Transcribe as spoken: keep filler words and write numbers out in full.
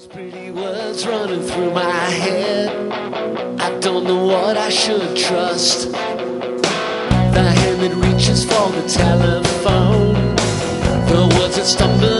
Pretty words running through my head. I don't know what I should trust. The hand that reaches for the telephone, the words that stumble